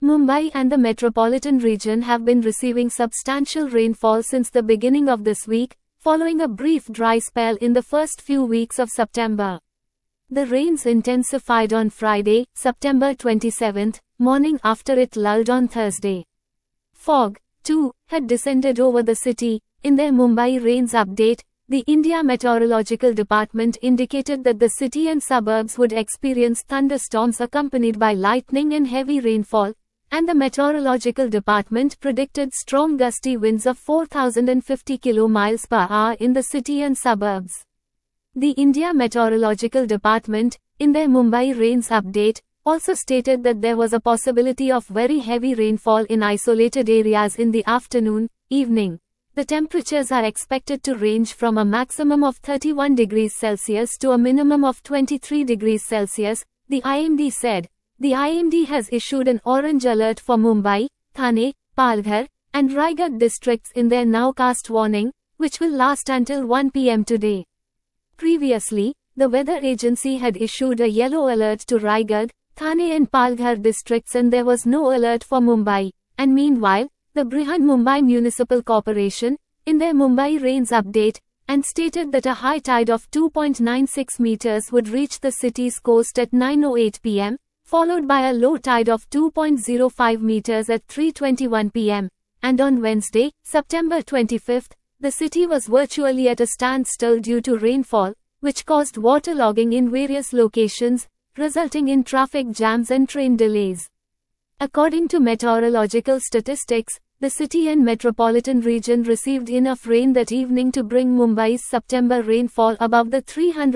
Mumbai and the metropolitan region have been receiving substantial rainfall since the beginning of this week, following a brief dry spell in the first few weeks of September. The rains intensified on Friday, September 27, morning after it lulled on Thursday. Fog, too, had descended over the city. In their Mumbai rains update, the India Meteorological Department indicated that the city and suburbs would experience thunderstorms accompanied by lightning and heavy rainfall, and the Meteorological Department predicted strong gusty winds of 4,050 km/h in the city and suburbs. The India Meteorological Department, in their Mumbai rains update, also stated that there was a possibility of very heavy rainfall in isolated areas in the afternoon, evening. The temperatures are expected to range from a maximum of 31 degrees Celsius to a minimum of 23 degrees Celsius, the IMD said. The IMD has issued an orange alert for Mumbai, Thane, Palghar, and Raigad districts in their nowcast warning, which will last until 1 p.m. today. Previously, the weather agency had issued a yellow alert to Raigad, Thane and Palghar districts, and there was no alert for Mumbai. And meanwhile, the Brihan Mumbai Municipal Corporation, in their Mumbai rains update, and stated that a high tide of 2.96 meters would reach the city's coast at 9:08 p.m., followed by a low tide of 2.05 meters at 3:21 p.m., and on Wednesday, September 25, the city was virtually at a standstill due to rainfall, which caused waterlogging in various locations, resulting in traffic jams and train delays. According to meteorological statistics, the city and metropolitan region received enough rain that evening to bring Mumbai's September rainfall above the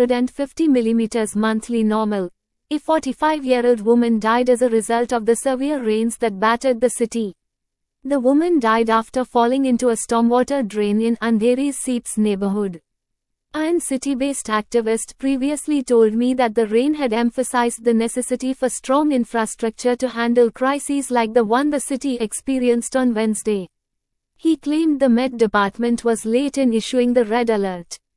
350 mm monthly normal. A 45-year-old woman died as a result of the severe rains that battered the city. The woman died after falling into a stormwater drain in Andheri's Seeps neighborhood. An city-based activist previously told me that the rain had emphasized the necessity for strong infrastructure to handle crises like the one the city experienced on Wednesday. He claimed the Met Department was late in issuing the red alert.